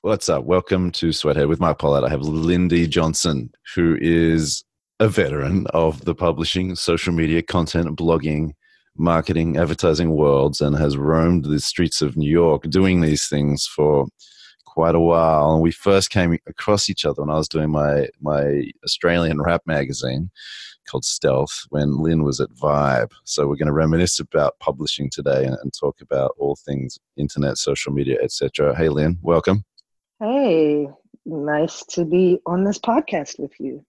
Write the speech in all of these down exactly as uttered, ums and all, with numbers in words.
What's up? Welcome to Sweathead with Mark Pollard. I have Lindy Johnson, who is a veteran of the publishing, social media, content, blogging, marketing, advertising worlds, and has roamed the streets of New York doing these things for quite a while. And we first came across each other when I was doing my, my Australian rap magazine called Stealth when Lynn was at Vibe. So we're going to reminisce about publishing today and, and talk about all things internet, social media, et cetera. Hey, Lynn, welcome. Hey, nice to be on this podcast with you.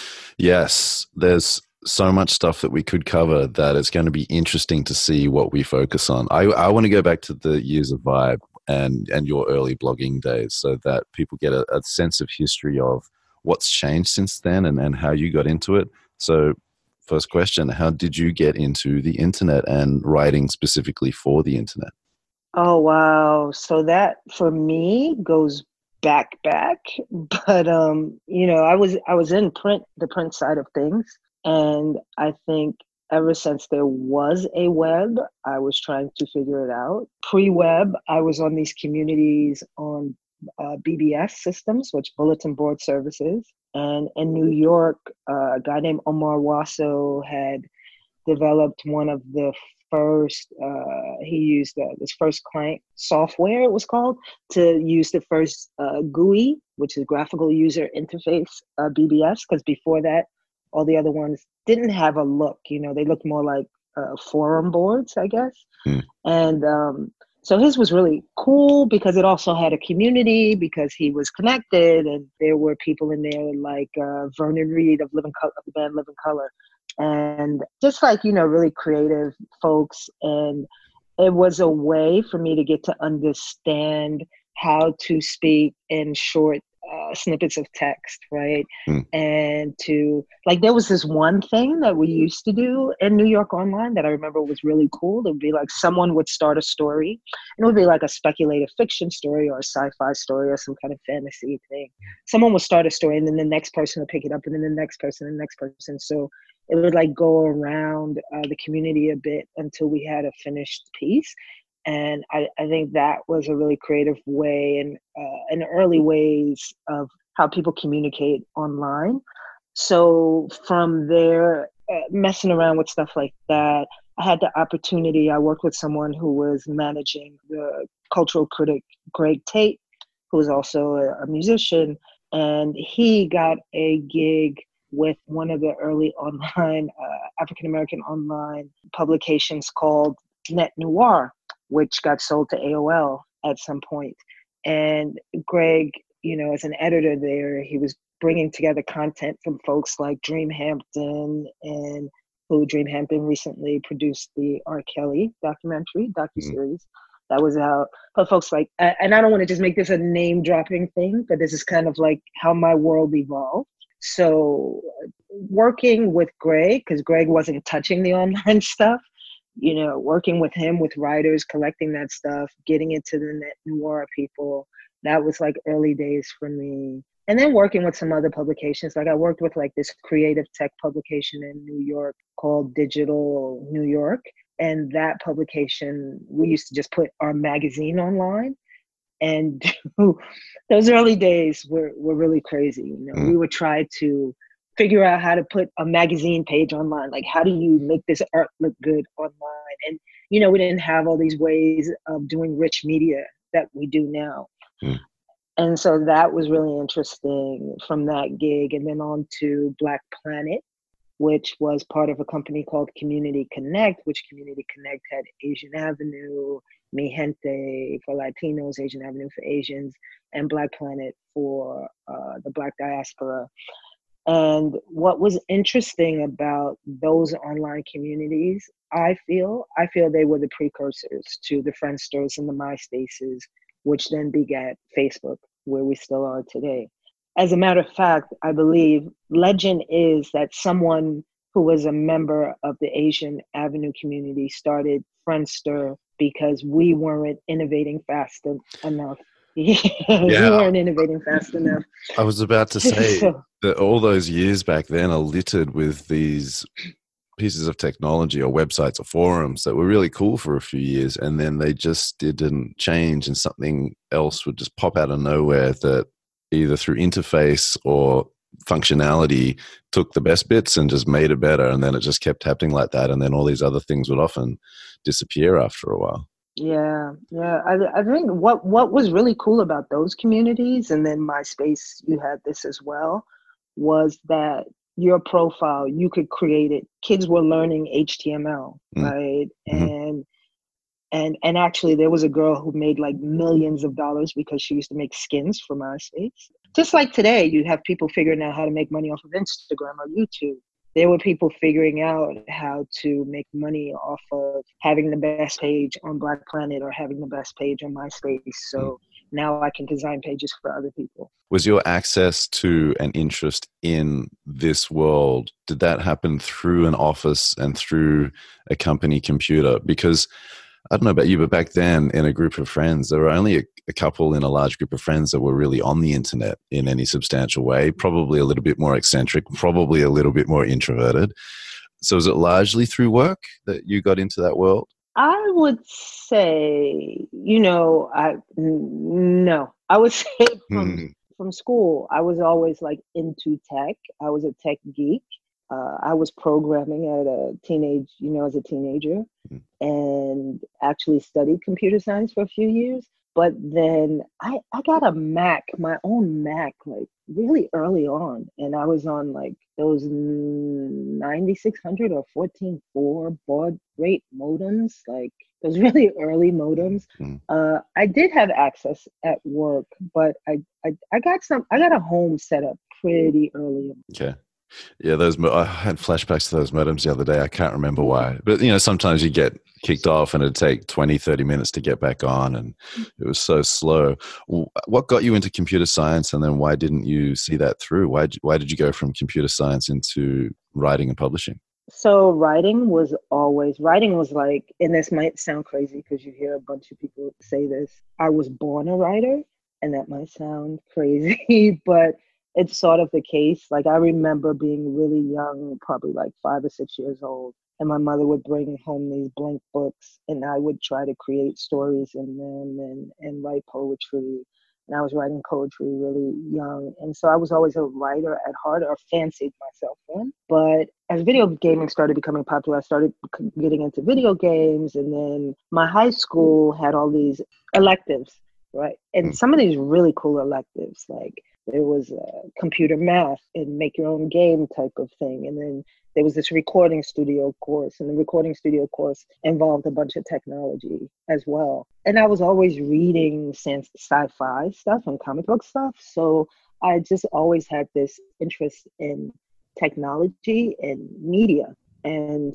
Yes, there's so much stuff that we could cover that it's going to be interesting to see what we focus on. I, I want to go back to the years of Vibe and, and your early blogging days so that people get a, a sense of history of what's changed since then and, and how you got into it. So first question, how did you get into the internet and writing specifically for the internet? Oh, wow. So that for me goes back back but um you know i was i was in print the print side of things, and I think ever since there was a web, I was trying to figure it out. Pre-web, I was on these communities on uh, B B S systems, which bulletin board services, and in New York, uh, a guy named Omar Wasso had developed one of the first, uh, he used uh, this first client software, it was called, to use the first uh, G U I, which is graphical user interface, uh, B B S, because before that, all the other ones didn't have a look. You know, they looked more like uh, forum boards, I guess. Hmm. And um, so his was really cool because it also had a community, because he was connected, and there were people in there like uh, Vernon Reid of Living Color, of the band Living Color, and just like, you know, really creative folks. And it was a way for me to get to understand how to speak in short uh, snippets of text, right? Mm. And to, like, there was this one thing that we used to do in New York Online that I remember was really cool. It would be like someone would start a story, and it would be like a speculative fiction story or a sci-fi story or some kind of fantasy thing. Someone would start a story, and then the next person would pick it up, and then the next person, and the next person. So it would like go around uh, the community a bit until we had a finished piece. And I, I think that was a really creative way and uh, in early ways of how people communicate online. So from there, uh, messing around with stuff like that, I had the opportunity, I worked with someone who was managing the cultural critic, Greg Tate, who was also a, a musician, and he got a gig with one of the early online, uh, African-American online publications called Net Noir, which got sold to A O L at some point. And Greg, you know, as an editor there, he was bringing together content from folks like Dream Hampton, and who Dream Hampton recently produced the R. Kelly documentary, docuseries mm-hmm. that was out. But folks like, and I don't want to just make this a name dropping thing, but this is kind of like how my world evolved. So working with Greg, because Greg wasn't touching the online stuff, you know, working with him, with writers, collecting that stuff, getting it to the Net Noir people, that was like early days for me. And then working with some other publications, like I worked with like this creative tech publication in New York called Digital New York. And that publication, we used to just put our magazine online. And those early days were, were really crazy. You know, mm. we would try to figure out how to put a magazine page online. Like, how do you make this art look good online? And, you know, we didn't have all these ways of doing rich media that we do now. Mm. And so that was really interesting from that gig. And then on to Black Planet, which was part of a company called Community Connect, which Community Connect had Asian Avenue, Mi Gente for Latinos, Asian Avenue for Asians, and Black Planet for uh, the Black diaspora. And what was interesting about those online communities, I feel, I feel they were the precursors to the Friendsters and the MySpaces, which then begat Facebook, where we still are today. As a matter of fact, I believe legend is that someone who was a member of the Asian Avenue community started Friendster because we weren't innovating fast enough. Yeah. We weren't innovating fast enough. I was about to say so, that all those years back then are littered with these pieces of technology or websites or forums that were really cool for a few years, and then they just didn't change, and something else would just pop out of nowhere that either through interface or functionality took the best bits and just made it better, and then it just kept happening like that, and then all these other things would often disappear after a while. Yeah, yeah. I I think what what was really cool about those communities, and then MySpace, you had this as well, was that your profile, you could create it. Kids were learning H T M L, Mm. right? Mm-hmm. And and and actually there was a girl who made like millions of dollars because she used to make skins for MySpace. Just like today, you have people figuring out how to make money off of Instagram or YouTube. There were people figuring out how to make money off of having the best page on Black Planet or having the best page on MySpace. So mm. now I can design pages for other people. Was your access to an interest in this world, did that happen through an office and through a company computer? Because I don't know about you, but back then in a group of friends, there were only a, a couple in a large group of friends that were really on the internet in any substantial way, probably a little bit more eccentric, probably a little bit more introverted. So is it largely through work that you got into that world? I would say, you know, I no, I would say from, hmm. from school, I was always like into tech. I was a tech geek. Uh, I was programming at a teenage, you know, as a teenager, mm. and actually studied computer science for a few years. But then I, I got a Mac, my own Mac, like really early on. And I was on like those ninety-six hundred or fourteen four baud rate modems, like those really early modems. Mm. Uh, I did have access at work, but I, I, I got some, I got a home set up pretty early. Okay. Yeah, those I had flashbacks to those modems the other day. I can't remember why. But, you know, sometimes you get kicked off and it'd take twenty, thirty minutes to get back on, and it was so slow. What got you into computer science, and then why didn't you see that through? Why, why did you go from computer science into writing and publishing? So writing was always, writing was like, and this might sound crazy because you hear a bunch of people say this, I was born a writer, and that might sound crazy, but it's sort of the case. Like I remember being really young, probably like five or six years old, and my mother would bring home these blank books, and I would try to create stories in them and, and write poetry. And I was writing poetry really young. And so I was always a writer at heart, or fancied myself one. But as video gaming started becoming popular, I started getting into video games. And then my high school had all these electives, right? And some of these really cool electives, like there was a computer math and make your own game type of thing. And then there was this recording studio course, and the recording studio course involved a bunch of technology as well. And I was always reading sci-fi stuff and comic book stuff. So I just always had this interest in technology and media. And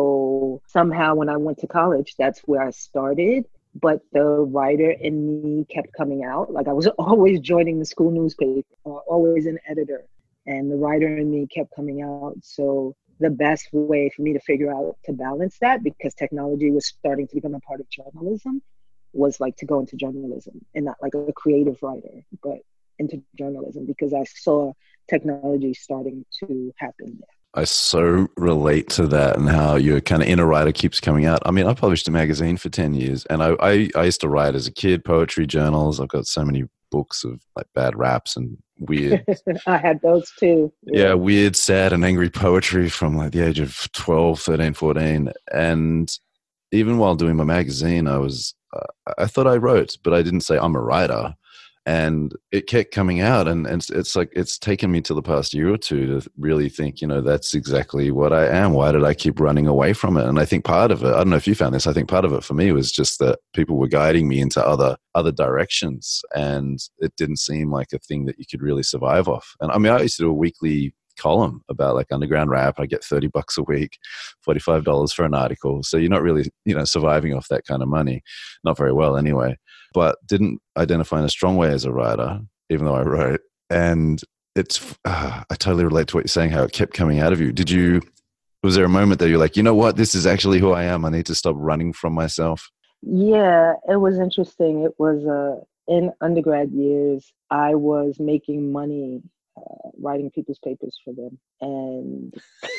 so somehow when I went to college, that's where I started. But the writer in me kept coming out. Like I was always joining the school newspaper, uh, always an editor. And the writer in me kept coming out. So the best way for me to figure out to balance that, because technology was starting to become a part of journalism, was like to go into journalism, and not like a creative writer, but into journalism, because I saw technology starting to happen there. I so relate to that, and how your kind of inner writer keeps coming out. I mean, I published a magazine for ten years, and I, I, I used to write as a kid, poetry journals. I've got so many books of like bad raps and weird. I had those too. Yeah. yeah, weird, sad and angry poetry from like the age of twelve, thirteen, fourteen. And even while doing my magazine, I was, uh, I thought I wrote, but I didn't say I'm a writer. And it kept coming out, and, and it's, it's like it's taken me to the past year or two to really think, you know, that's exactly what I am. Why did I keep running away from it? And I think part of it, I don't know if you found this, I think part of it for me was just that people were guiding me into other other directions, and it didn't seem like a thing that you could really survive off. And I mean, I used to do a weekly column about like underground rap. I get thirty bucks a week, forty-five dollars for an article. So you're not really, you know, surviving off that kind of money. Not very well anyway. But didn't identify in a strong way as a writer, even though I wrote. And it's, uh, I totally relate to what you're saying, how it kept coming out of you. Did you, was there a moment that you're like, you know what, this is actually who I am. I need to stop running from myself? Yeah, it was interesting. It was uh, in undergrad years, I was making money uh, writing people's papers for them, and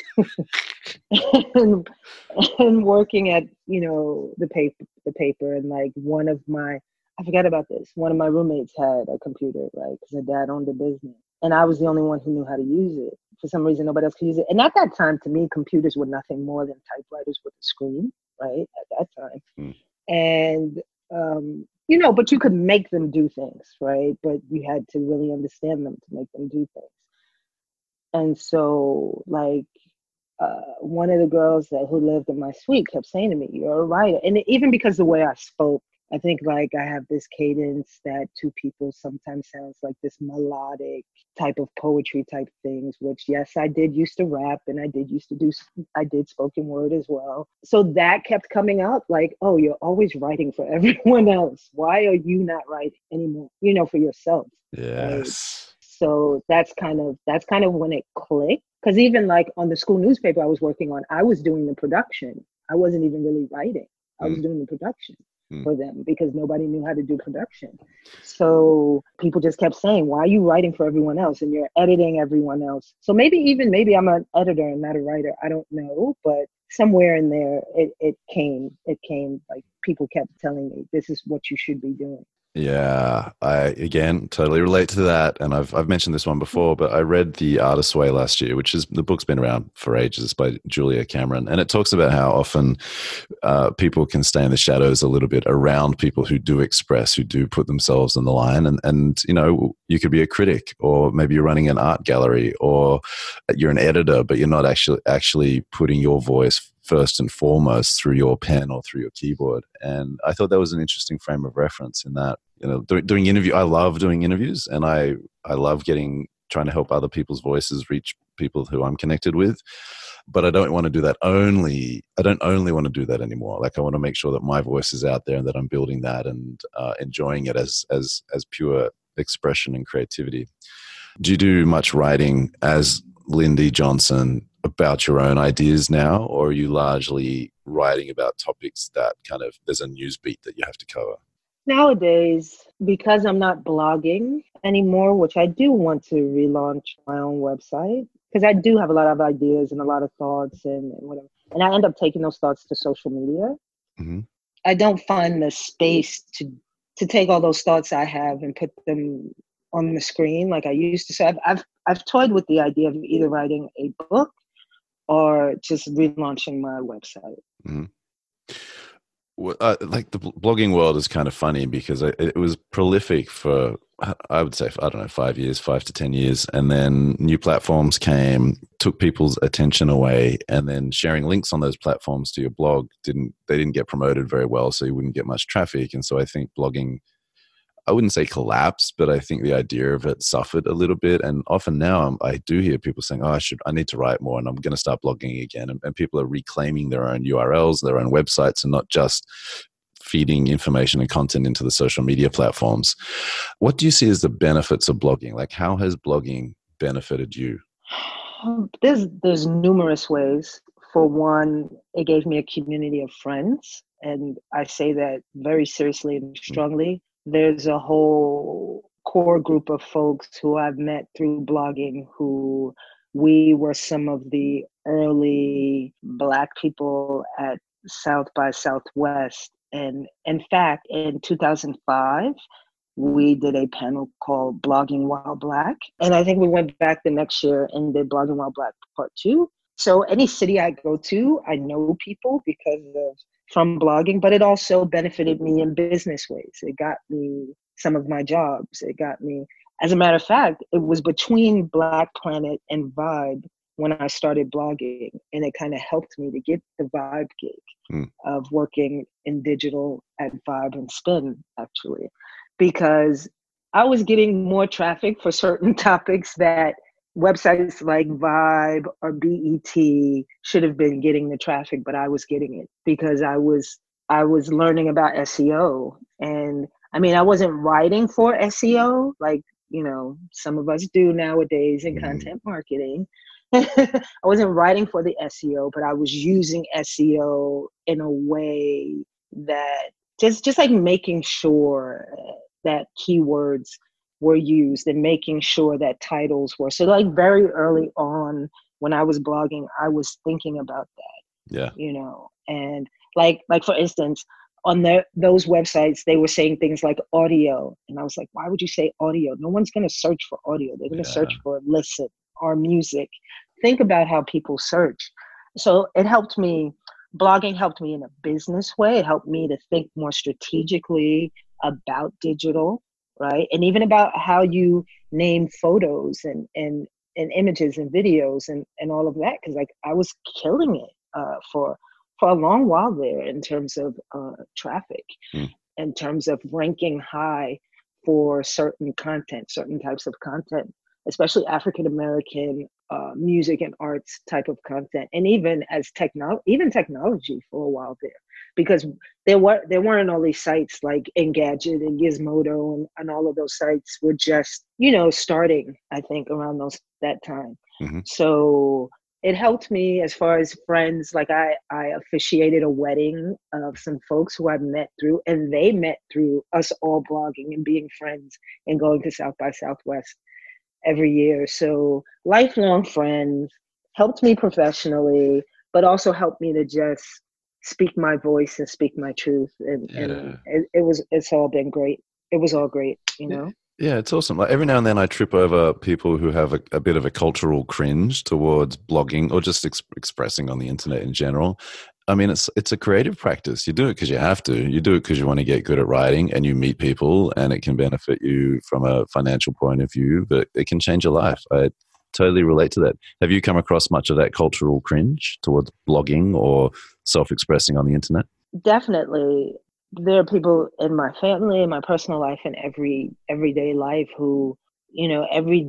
and, and working at, you know, the paper, the paper, and like one of my, I forgot about this. One of my roommates had a computer, right? Because her dad owned a business, and I was the only one who knew how to use it. For some reason, nobody else could use it. And at that time, to me, computers were nothing more than typewriters with a screen, right? At that time, Mm. and um, you know, but you could make them do things, right? But you had to really understand them to make them do things. And so, like, uh, one of the girls that who lived in my suite kept saying to me, "You're a writer," and even because the way I spoke, I think like I have this cadence that to people sometimes sounds like this melodic type of poetry type things. Which, yes, I did used to rap, and I did used to do, I did spoken word as well. So that kept coming out like, "Oh, you're always writing for everyone else. Why are you not writing anymore? You know, for yourself." Right? Yes. So that's kind of that's kind of when it clicked. Because even like on the school newspaper I was working on, I was doing the production. I wasn't even really writing. I was Mm. doing the production Mm. for them because nobody knew how to do production. So people just kept saying, "Why are you writing for everyone else and you're editing everyone else?" So maybe even maybe I'm an editor and not a writer. I don't know, but somewhere in there it, it came. It came like people kept telling me, "This is what you should be doing." Yeah, I again totally relate to that, and I've I've mentioned this one before, but I read The Artist's Way last year, which is the book's been around for ages by Julia Cameron, and it talks about how often uh, people can stay in the shadows a little bit around people who do express, who do put themselves on the line, and and you know, you could be a critic, or maybe you're running an art gallery, or you're an editor, but you're not actually actually putting your voice first and foremost through your pen or through your keyboard. And I thought that was an interesting frame of reference in that, you know, do, doing interview, I love doing interviews, and I, I love getting, trying to help other people's voices reach people who I'm connected with. But I don't want to do that only, I don't only want to do that anymore. Like I want to make sure that my voice is out there and that I'm building that and uh, enjoying it as, as, as pure expression and creativity. Do you do much writing as Lindy Johnson about your own ideas now, or are you largely writing about topics that kind of, there's a news beat that you have to cover? Nowadays, because I'm not blogging anymore, which I do want to relaunch my own website, because I do have a lot of ideas and a lot of thoughts and, and whatever. And I end up taking those thoughts to social media. Mm-hmm. I don't find the space to to take all those thoughts I have and put them on the screen like I used to. So I've I've, I've toyed with the idea of either writing a book or just relaunching my website. Mm-hmm. Well, uh, like the blogging world is kind of funny because it, it was prolific for, I would say, I don't know, five years, five to ten years. And then new platforms came, took people's attention away, and then sharing links on those platforms to your blog didn't, they didn't get promoted very well. So you wouldn't get much traffic. And so I think blogging, I wouldn't say collapsed, but I think the idea of it suffered a little bit. And often now I'm, I do hear people saying, "Oh, I should, I need to write more, and I'm going to start blogging again." And, and people are reclaiming their own U R Ls, their own websites, and not just feeding information and content into the social media platforms. What do you see as the benefits of blogging? Like, how has blogging benefited you? There's there's numerous ways. For one, it gave me a community of friends, and I say that very seriously and strongly. There's a whole core group of folks who I've met through blogging who we were some of the early Black people at South by Southwest. And in fact, in two thousand five, we did a panel called Blogging While Black. And I think we went back the next year and did Blogging While Black Part Two. So any city I go to, I know people because of from blogging, but it also benefited me in business ways. It got me some of my jobs. It got me, as a matter of fact, it was between Black Planet and Vibe when I started blogging, and it kind of helped me to get the Vibe gig mm. of working in digital at Vibe and Spin, actually, because I was getting more traffic for certain topics that websites like Vibe or B E T should have been getting the traffic, but I was getting it because I was I was learning about S E O. And I mean, I wasn't writing for S E O like, you know, some of us do nowadays in mm. content marketing. I wasn't writing for the S E O, but I was using S E O in a way that just just like making sure that keywords were used and making sure that titles were. So like very early on when I was blogging, I was thinking about that, Yeah. you know, and like, like for instance, on the, those websites, they were saying things like audio. And I was like, why would you say audio? No one's going to search for audio. They're going to Yeah. search for listen or music. Think about how people search. So it helped me, blogging helped me in a business way. It helped me to think more strategically about digital, right? And even about how you name photos and, and, and images and videos and, and all of that. Cause like I was killing it uh, for, for a long while there in terms of uh, traffic, mm. in terms of ranking high for certain content, certain types of content, especially African-American uh, music and arts type of content. And even as techno, even technology for a while there, because there were, there weren't all these sites like Engadget and Gizmodo and, and all of those sites were just, you know, starting, I think around those, that time. Mm-hmm. So it helped me as far as friends. Like I, I officiated a wedding of some folks who I met through, and they met through us all blogging and being friends and going to South by Southwest every year. So lifelong friends, helped me professionally, but also helped me to just speak my voice and speak my truth. And, Yeah. and it, it was, it's all been great. It was all great, you know? Yeah, it's awesome. Like every now and then I trip over people who have a, a bit of a cultural cringe towards blogging or just ex- expressing on the internet in general. I mean, it's it's a creative practice. You do it because you have to. You do it because you want to get good at writing and you meet people and it can benefit you from a financial point of view, but it can change your life. I totally relate to that. Have you come across much of that cultural cringe towards blogging or self-expressing on the internet? Definitely. There are people in my family, in my personal life, and every everyday life who, you know, every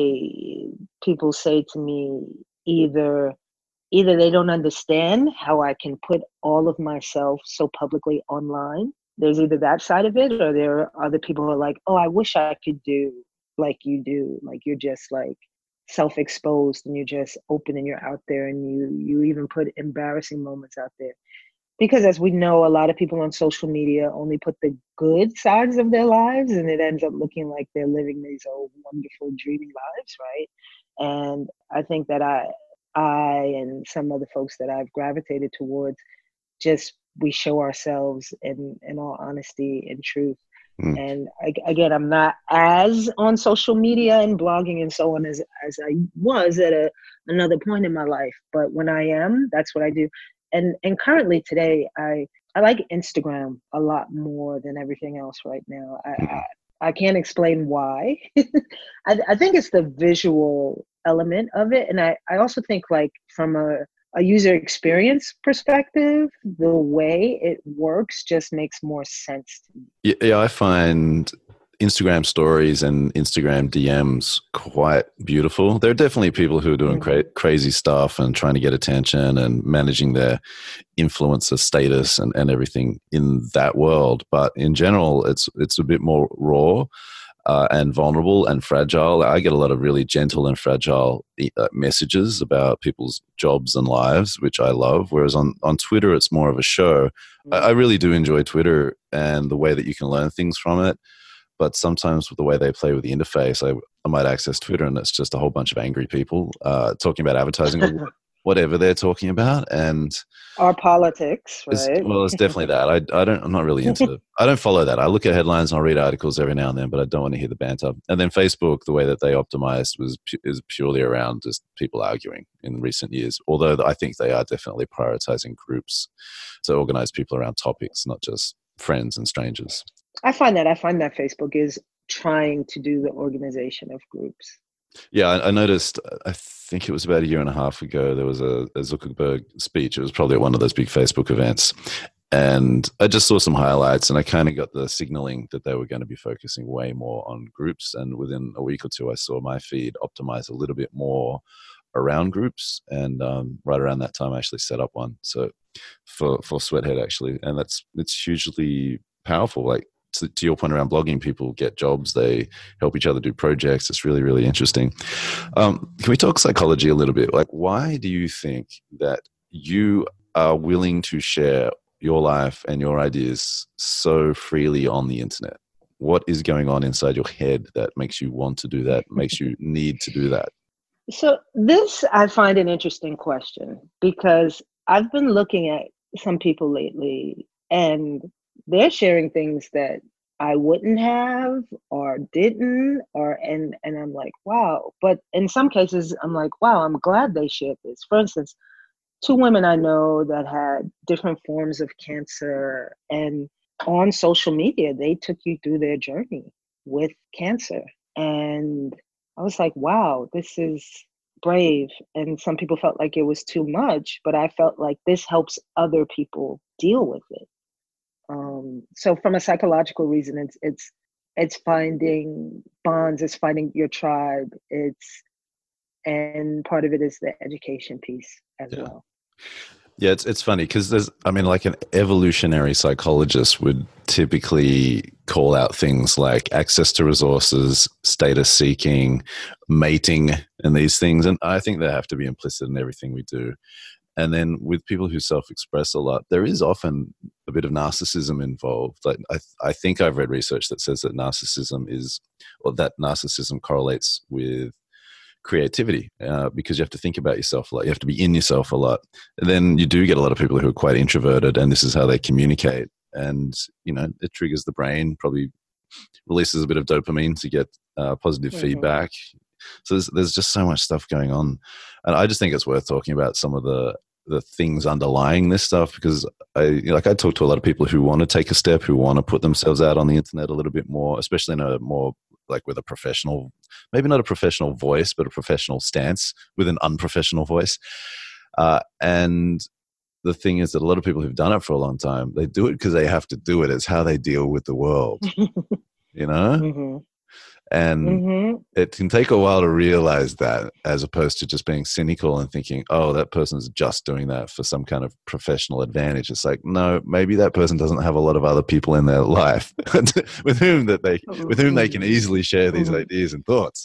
day people say to me either either they don't understand how I can put all of myself so publicly online. There's either that side of it, or there are other people who are like, oh, I wish I could do like you do. Like you're just like self-exposed and you're just open and you're out there and you you even put embarrassing moments out there. Because as we know, a lot of people on social media only put the good sides of their lives, and it ends up looking like they're living these old wonderful dreamy lives, right? And I think that I I and some other folks that I've gravitated towards, just we show ourselves in, in all honesty and truth. Mm. And I, again, I'm not as on social media and blogging and so on as, as I was at a, another point in my life. But when I am, that's what I do. And and currently today, I, I like Instagram a lot more than everything else right now. I, Mm. I, I can't explain why. I, I think it's the visual element of it. And I, I also think like from a, a user experience perspective, the way it works just makes more sense to me. Yeah, yeah, I find Instagram stories and Instagram D Ms quite beautiful. There are definitely people who are doing cra- crazy stuff and trying to get attention and managing their influencer status and, and everything in that world. But in general, it's it's a bit more raw uh, and vulnerable and fragile. I get a lot of really gentle and fragile uh, messages about people's jobs and lives, which I love. Whereas on, on Twitter, it's more of a show. I, I really do enjoy Twitter and the way that you can learn things from it. But sometimes with the way they play with the interface, I, I might access Twitter and it's just a whole bunch of angry people uh, talking about advertising or whatever they're talking about. And our politics, it's, right? well, it's definitely that. I, I don't, I'm not really into, I don't follow that. I look at headlines and I'll read articles every now and then, but I don't want to hear the banter. And then Facebook, the way that they optimized was is purely around just people arguing in recent years. Although I think they are definitely prioritizing groups to organize people around topics, not just friends and strangers. I find that I find that Facebook is trying to do the organization of groups. Yeah, I, I noticed, I think it was about a year and a half ago, there was a, a Zuckerberg speech. It was probably at one of those big Facebook events. And I just saw some highlights and I kind of got the signaling that they were going to be focusing way more on groups. And within a week or two, I saw my feed optimize a little bit more around groups. And um, right around that time, I actually set up one. So for, for Sweathead, actually. And that's, it's hugely powerful. Like, To, to your point around blogging, people get jobs, they help each other do projects. It's really, really interesting. Um, can we talk psychology a little bit? Like, why do you think that you are willing to share your life and your ideas so freely on the internet? What is going on inside your head that makes you want to do that, makes you need to do that? So this I find an interesting question because I've been looking at some people lately and they're sharing things that I wouldn't have or didn't or and and I'm like, wow. But in some cases I'm like, wow, I'm glad they shared this. For instance, two women I know that had different forms of cancer, and on social media, they took you through their journey with cancer. And I was like, wow, this is brave. And some people felt like it was too much, but I felt like this helps other people deal with it. Um, so from a psychological reason, it's it's it's finding bonds, it's finding your tribe, it's and part of it is the education piece as Yeah. well. Yeah, it's it's funny because there's, I mean, like an evolutionary psychologist would typically call out things like access to resources, status seeking, mating, and these things. And I think they have to be implicit in everything we do. And then with people who self-express a lot, there is often a bit of narcissism involved. Like I, I think I've read research that says that narcissism is, or that narcissism correlates with creativity, uh, because you have to think about yourself a lot. You have to be in yourself a lot. And then you do get a lot of people who are quite introverted, and this is how they communicate. And, you know, it triggers the brain, probably releases a bit of dopamine to get uh, positive mm-hmm. feedback. So there's, there's just so much stuff going on. And I just think it's worth talking about some of the the things underlying this stuff, because I, you know, like I talk to a lot of people who want to take a step, who want to put themselves out on the internet a little bit more, especially in a more like with a professional, maybe not a professional voice, but a professional stance with an unprofessional voice. Uh, and the thing is that a lot of people who've done it for a long time, they do it because they have to do it. It's how they deal with the world, you know? Mm-hmm. And mm-hmm. it can take a while to realize that, as opposed to just being cynical and thinking, oh, that person's just doing that for some kind of professional advantage. It's like, no, maybe that person doesn't have a lot of other people in their life with whom that they with whom they can easily share these mm-hmm. ideas and thoughts.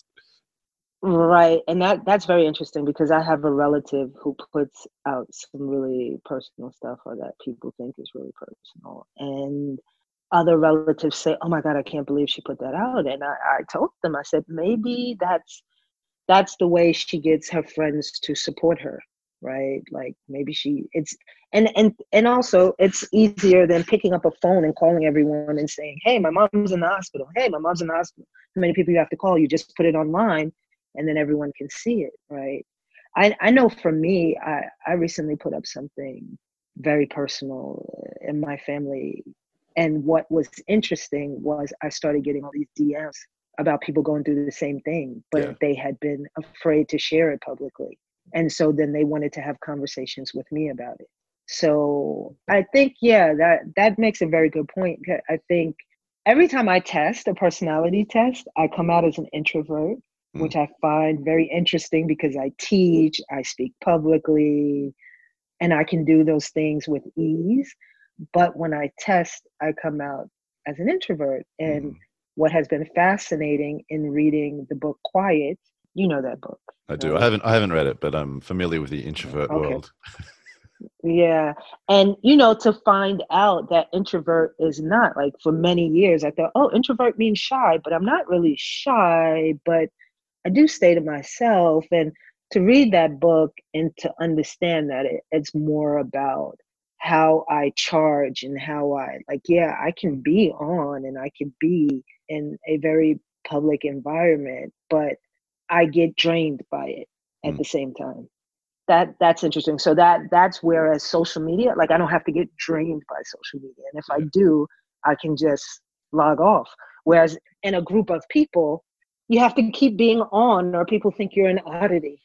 Right. And that that's very interesting, because I have a relative who puts out some really personal stuff, or that people think is really personal. And other relatives say, oh my God, I can't believe she put that out. And I, I told them, I said, maybe that's that's the way she gets her friends to support her, right? Like maybe she it's and and and also it's easier than picking up a phone and calling everyone and saying, hey, my mom's in the hospital. Hey, my mom's in the hospital. How many people you have to call? You just put it online and then everyone can see it, right? I, I know for me, I, I recently put up something very personal in my family. And what was interesting was I started getting all these D Ms about people going through the same thing, but yeah. they had been afraid to share it publicly. And so then they wanted to have conversations with me about it. So I think, yeah, that, that makes a very good point. I think every time I test a personality test, I come out as an introvert, mm. which I find very interesting because I teach, I speak publicly, and I can do those things with ease. But when I test, I come out as an introvert. And mm. what has been fascinating in reading the book Quiet, you know that book. I right? do. I haven't I haven't read it, but I'm familiar with the introvert okay. world. Yeah. And, you know, to find out that introvert is not, like for many years, I thought, oh, introvert means shy, but I'm not really shy, but I do stay to myself. And to read that book and to understand that it, it's more about how I charge and how I like, yeah, I can be on and I can be in a very public environment, but I get drained by it at mm. the same time. That that's interesting. So that that's whereas social media, like I don't have to get drained by social media. And if I do, I can just log off. Whereas in a group of people, you have to keep being on or people think you're an oddity.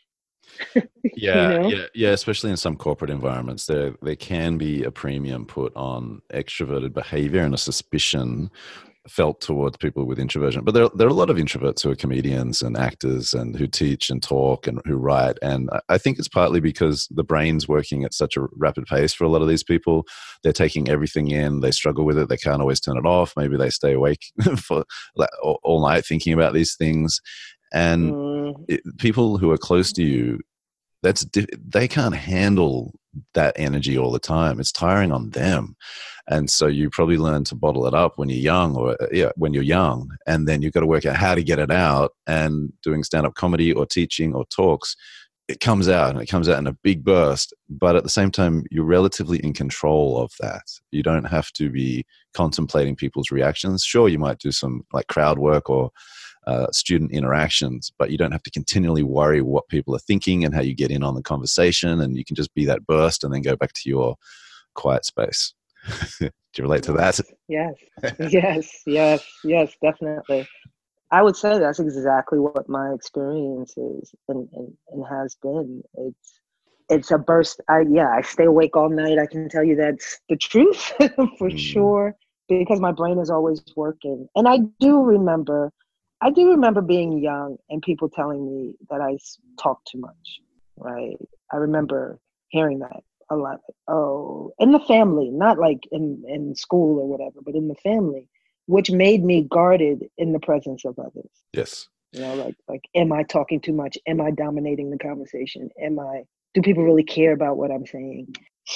yeah, you know? yeah, yeah. Especially in some corporate environments, there there can be a premium put on extroverted behavior and a suspicion felt towards people with introversion. But there there are a lot of introverts who are comedians and actors and who teach and talk and who write. And I think it's partly because the brain's working at such a rapid pace for a lot of these people. They're taking everything in. They struggle with it. They can't always turn it off. Maybe they stay awake for like, all, all night thinking about these things. And mm. it, people who are close to you, that's they can't handle that energy all the time. It's tiring on them. And so you probably learn to bottle it up when you're young or yeah, when you're young. And then you've got to work out how to get it out. And doing stand-up comedy or teaching or talks, it comes out and it comes out in a big burst. But at the same time, you're relatively in control of that. You don't have to be contemplating people's reactions. Sure, you might do some like crowd work or uh, student interactions, but you don't have to continually worry what people are thinking and how you get in on the conversation. And you can just be that burst and then go back to your quiet space. Do you relate to that? Yes, yes, yes, yes, definitely. I would say that's exactly what my experience is and, and, and has been. It's it's a burst. I yeah, I stay awake all night. I can tell you that's the truth for mm. sure, because my brain is always working. And I do remember, I do remember being young and people telling me that I talk too much, right? I remember hearing that a lot. Oh, in the family, not like in, in school or whatever, but in the family, which made me guarded in the presence of others. Yes. You know, like, like, am I talking too much? Am I dominating the conversation? Am I, do people really care about what I'm saying?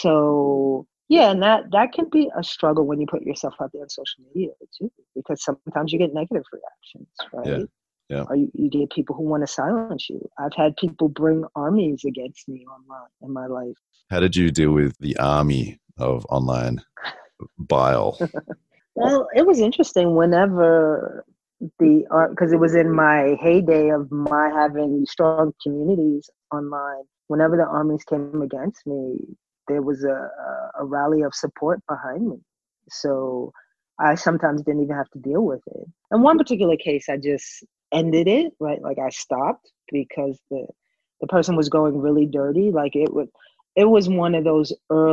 So yeah, and that, that can be a struggle when you put yourself out there on social media too, because sometimes you get negative reactions, right? Yeah. Yeah. Or you, you get people who want to silence you. I've had people bring armies against me online in my life. How did you deal with the army of online bile? Well, it was interesting whenever the art, because it was in my heyday of my having strong communities online. Whenever the armies came against me, there was a, a rally of support behind me. So I sometimes didn't even have to deal with it. In one particular case, I just ended it, right? Like I stopped because the the person was going really dirty. Like it would, it was one of those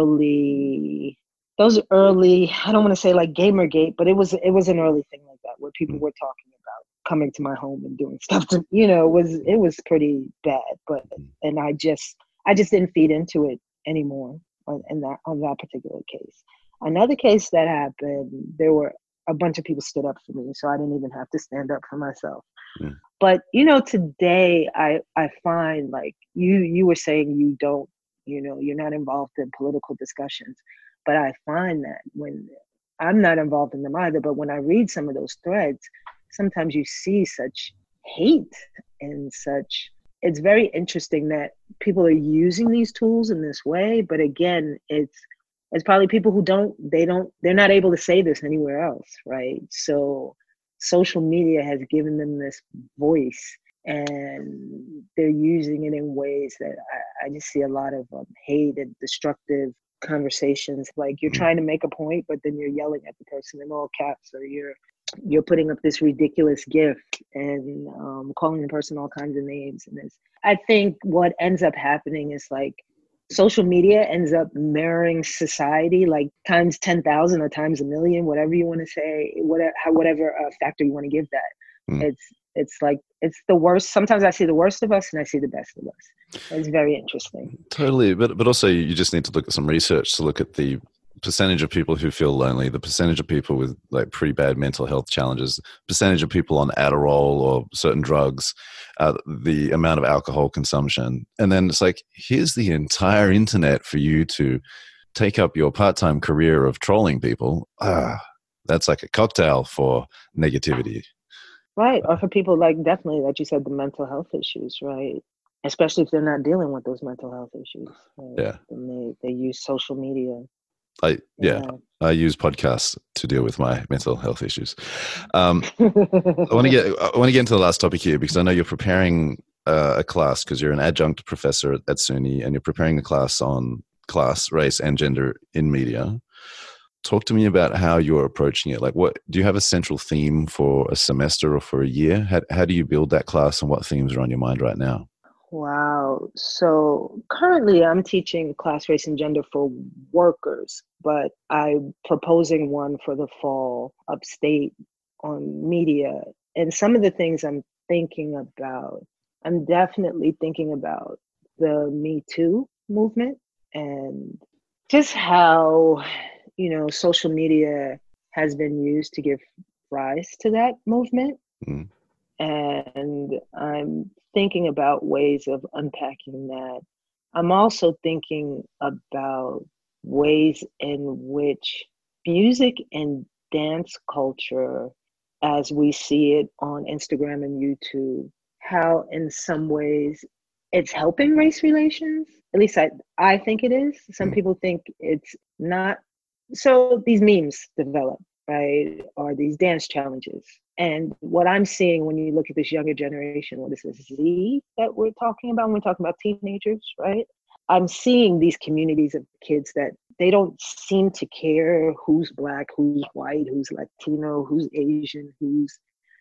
early, those early, I don't want to say like Gamergate, but it was, it was an early thing like that where people were talking about coming to my home and doing stuff to, you know, it was, it was pretty bad, but, and I just, I just didn't feed into it anymore on, in that, on that particular case. Another case that happened, there were a bunch of people stood up for me, so I didn't even have to stand up for myself. Mm. But, you know, today I, I find like you, you were saying you don't, you know, you're not involved in political discussions, but I find that when I'm not involved in them either, but when I read some of those threads, sometimes you see such hate and such, it's very interesting that people are using these tools in this way. But again, it's, it's probably people who don't, they don't, they're not able to say this anywhere else, right? So social media has given them this voice and they're using it in ways that I, I just see a lot of um, hate and destructive conversations. Like you're trying to make a point, but then you're yelling at the person in all caps, or you're you're putting up this ridiculous gift and um, calling the person all kinds of names. And it's, I think what ends up happening is like social media ends up mirroring society, like times ten thousand or times a million, whatever you want to say, whatever, whatever uh, factor you want to give that. Mm. It's, it's like, it's the worst. Sometimes I see the worst of us and I see the best of us. It's very interesting. Totally. But, but also you just need to look at some research to look at the percentage of people who feel lonely, the percentage of people with like pretty bad mental health challenges, percentage of people on Adderall or certain drugs, uh, the amount of alcohol consumption. And then it's like, here's the entire internet for you to take up your part-time career of trolling people. Ah, that's like a cocktail for negativity. Right. Or for people like definitely, like you said, the mental health issues, right? Especially if they're not dealing with those mental health issues. Right? Yeah. And they, they use social media. I yeah, yeah, I use podcasts to deal with my mental health issues. Um, I want to get I want to get into the last topic here because I know you're preparing uh, a class because you're an adjunct professor at, at SUNY and you're preparing a class on class, race, and gender in media. Talk to me about how you're approaching it. Like, what do you have a central theme for a semester or for a year? How how do you build that class, and what themes are on your mind right now? Wow. So currently I'm teaching class, race, and gender for workers, but I'm proposing one for the fall upstate on media. And some of the things I'm thinking about, I'm definitely thinking about the Me Too movement and just how, you know, social media has been used to give rise to that movement. Mm. And I'm thinking about ways of unpacking that I'm also thinking about ways in which music and dance culture, as we see it on Instagram and YouTube, how in some ways it's helping race relations. At least I, I think it is. Some Mm. people think it's not. So these memes develop, right? Or these dance challenges. And what I'm seeing when you look at this younger generation, what is this Z that we're talking about when we're talking about teenagers, right? I'm seeing these communities of kids that they don't seem to care who's Black, who's white, who's Latino, who's Asian, who's,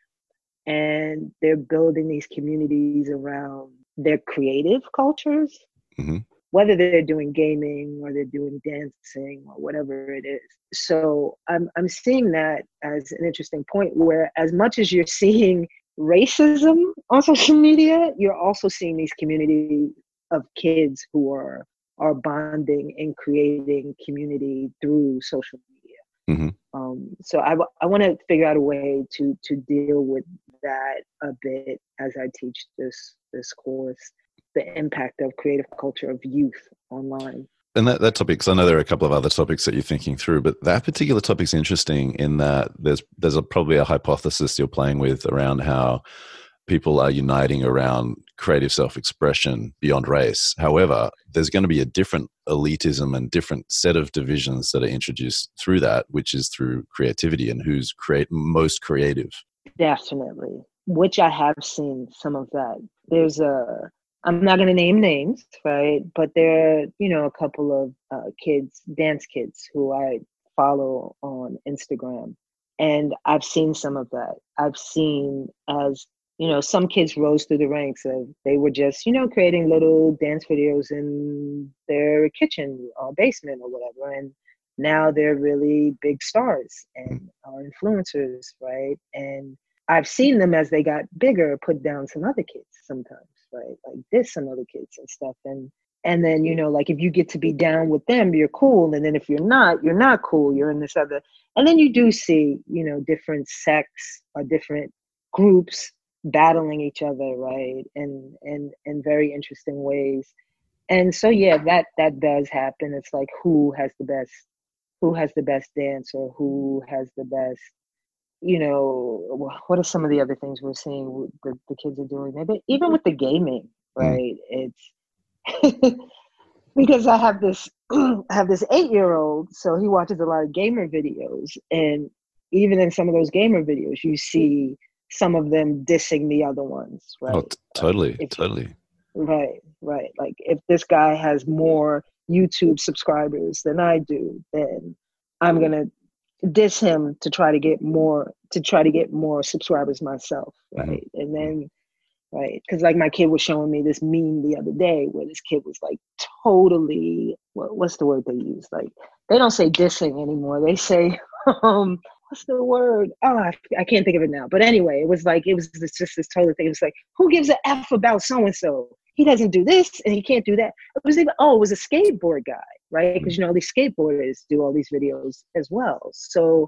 and they're building these communities around their creative cultures, Mm-hmm. whether they're doing gaming or they're doing dancing or whatever it is. So I'm I'm seeing that as an interesting point where as much as you're seeing racism on social media, you're also seeing these communities of kids who are are bonding and creating community through social media. Mm-hmm. Um, so I, I want to figure out a way to to deal with that a bit as I teach this this course, the impact of creative culture of youth online. And that, that topic, because I know there are a couple of other topics that you're thinking through, but that particular topic's interesting in that there's there's a, probably a hypothesis you're playing with around how people are uniting around creative self-expression beyond race. However, there's going to be a different elitism and different set of divisions that are introduced through that, which is through creativity and who's create most creative. Definitely, which I have seen some of that. There's a, I'm not going to name names, right? But there are, you know, a couple of uh, kids, dance kids who I follow on Instagram. And I've seen some of that. I've seen as, you know, some kids rose through the ranks of, they were just, you know, creating little dance videos in their kitchen or basement or whatever. And now they're really big stars and are influencers, right? And I've seen them as they got bigger put down some other kids sometimes, right? Like diss some other kids and stuff. And and then, you know, like if you get to be down with them, you're cool. And then if you're not, you're not cool. You're in this other. And then you do see, you know, different sects or different groups battling each other, right? And and in very interesting ways. And so yeah, that that does happen. It's like who has the best who has the best dance or who has the best, you know, what are some of the other things we're seeing the, the kids are doing? Maybe even with the gaming, right? Mm. It's because I have this I have this eight-year-old, so he watches a lot of gamer videos, and even in some of those gamer videos, you see some of them dissing the other ones, right? Oh, t- totally, if, totally. Right, right. Like if this guy has more YouTube subscribers than I do, then I'm gonna diss him to try to get more to try to get more subscribers myself, right? Mm-hmm. And then, right, because like my kid was showing me this meme the other day where this kid was like totally what, what's the word they use? Like they don't say dissing anymore. They say um what's the word? Oh, I, I can't think of it now. But anyway, it was like it was just this total thing. It was like, who gives a F about so and so? He doesn't do this and he can't do that. It was even oh, it was a skateboard guy, right? Because you know these skateboarders do all these videos as well. So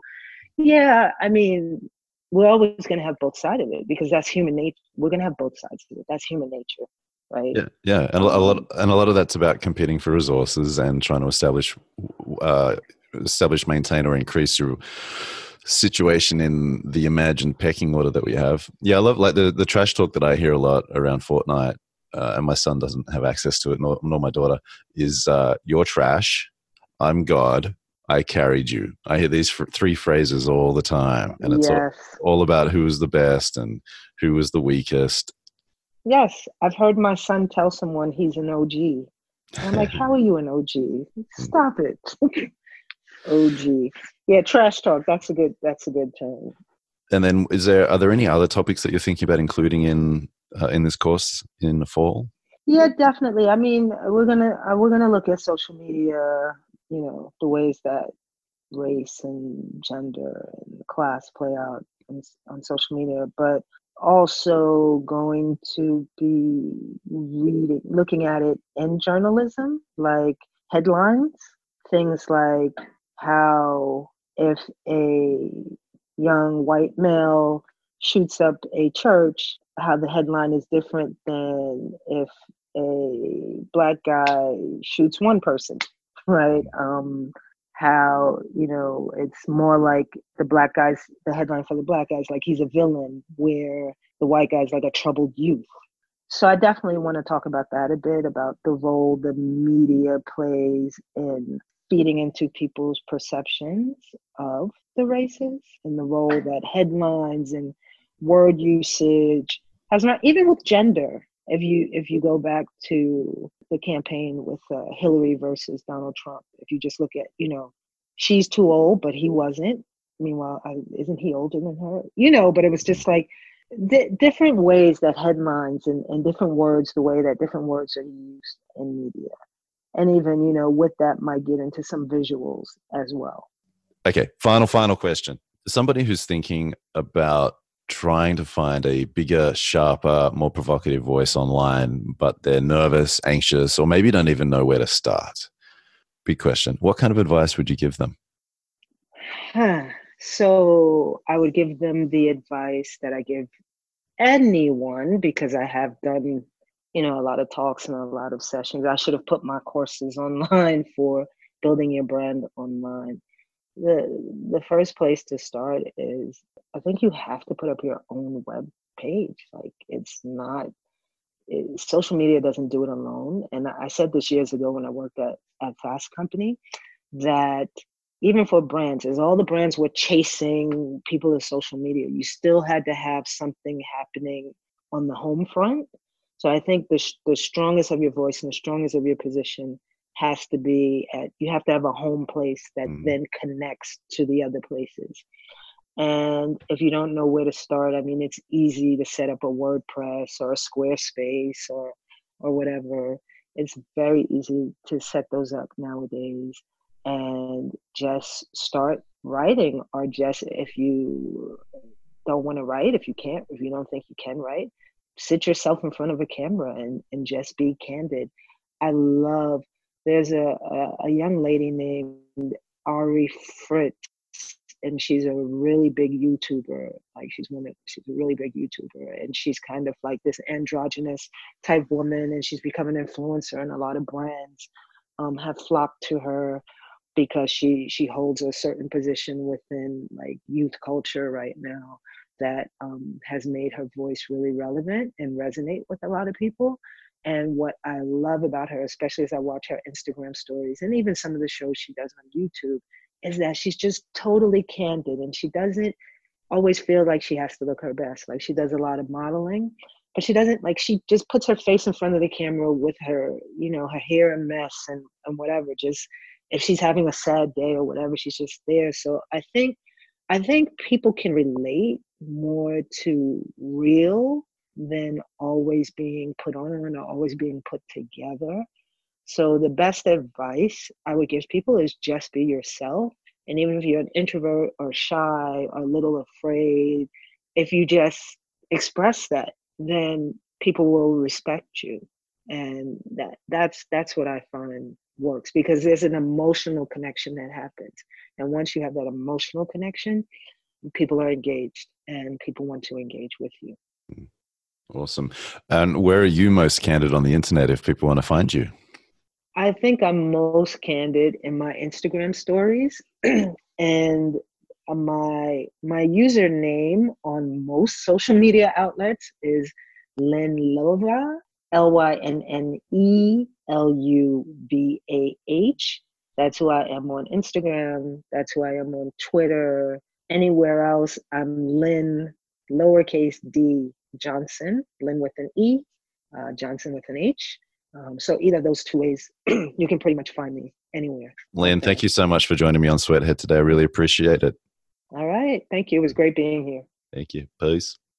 yeah, I mean, we're always going to have both sides of it because that's human nature. We're going to have both sides of it. That's human nature, right? Yeah, yeah, and a lot, and a lot of that's about competing for resources and trying to establish, uh, establish, maintain, or increase your situation in the imagined pecking order that we have. Yeah, I love like the the trash talk that I hear a lot around Fortnite, uh, and my son doesn't have access to it, nor, nor my daughter. Is uh, you're trash, I'm God, I carried you. I hear these f- three phrases all the time, and it's yes. all, all about who was the best and who was the weakest. Yes, I've heard my son tell someone he's an O G. And I'm like, how are you an O G? Stop it. O G. Yeah, trash talk. That's a good. That's a good term. And then, is there are there any other topics that you're thinking about including in uh, in this course in the fall? Yeah, definitely. I mean, we're gonna uh, we're gonna look at social media. You know, the ways that race and gender and class play out on, on social media, but also going to be reading, looking at it in journalism, like headlines, things like how if a young white male shoots up a church, how the headline is different than if a black guy shoots one person, right? Um, how, you know, it's more like the black guy's, the headline for the black guy's like he's a villain, where the white guy's like a troubled youth. So I definitely want to talk about that a bit, about the role the media plays in feeding into people's perceptions of the races, and the role that headlines and word usage has not, even with gender. If you if you go back to the campaign with uh, Hillary versus Donald Trump, if you just look at, you know, she's too old, but he wasn't. Meanwhile, I, isn't he older than her? You know, but it was just like di- different ways that headlines and, and different words, the way that different words are used in media. And even, you know, with that might get into some visuals as well. Okay, final, final question. Somebody who's thinking about trying to find a bigger, sharper, more provocative voice online, but they're nervous, anxious, or maybe don't even know where to start. Big question. What kind of advice would you give them? Huh. So I would give them the advice that I give anyone, because I have done, you know, a lot of talks and a lot of sessions. I should have put my courses online for building your brand online. The the first place to start is, I think you have to put up your own web page. Like, it's not, it, social media doesn't do it alone. And I said this years ago when I worked at, at Fast Company, that even for brands, as all the brands were chasing people to social media, you still had to have something happening on the home front. So I think the, the strongest of your voice and the strongest of your position has to be at, you have to have a home place that mm. then connects to the other places. And if you don't know where to start, I mean, it's easy to set up a WordPress or a Squarespace or or whatever. It's very easy to set those up nowadays, and just start writing. Or just, if you don't want to write, if you can't, if you don't think you can write, sit yourself in front of a camera and, and just be candid. I love, there's a, a, a young lady named Ari Fritz, and she's a really big YouTuber. Like, she's one of, she's a really big YouTuber, and she's kind of like this androgynous type woman, and she's become an influencer, and a lot of brands um, have flocked to her because she she holds a certain position within like youth culture right now that um, has made her voice really relevant and resonate with a lot of people. And what I love about her, especially as I watch her Instagram stories and even some of the shows she does on YouTube, is that she's just totally candid, and she doesn't always feel like she has to look her best. Like, she does a lot of modeling, but she doesn't, like, she just puts her face in front of the camera with her, you know, her hair a mess and, and whatever. Just, if she's having a sad day or whatever, she's just there. So I think, I think people can relate more to real than always being put on or always being put together. So the best advice I would give people is just be yourself. And even if you're an introvert or shy or a little afraid, if you just express that, then people will respect you. And that that's that's what I find works, because there's an emotional connection that happens. And once you have that emotional connection, people are engaged and people want to engage with you. Awesome. And where are you most candid on the internet if people want to find you? I think I'm most candid in my Instagram stories, and my my username on most social media outlets is Lynn Luvah, L Y N N E L U V A H. That's who I am on Instagram. That's who I am on Twitter. Anywhere else, I'm Lynn, lowercase d Johnson, Lynn with an E, uh, Johnson with an H. Um, so either of those two ways, you can pretty much find me anywhere. Lynn, like thank you so much for joining me on Sweathead today. I really appreciate it. All right. Thank you. It was great being here. Thank you. Peace.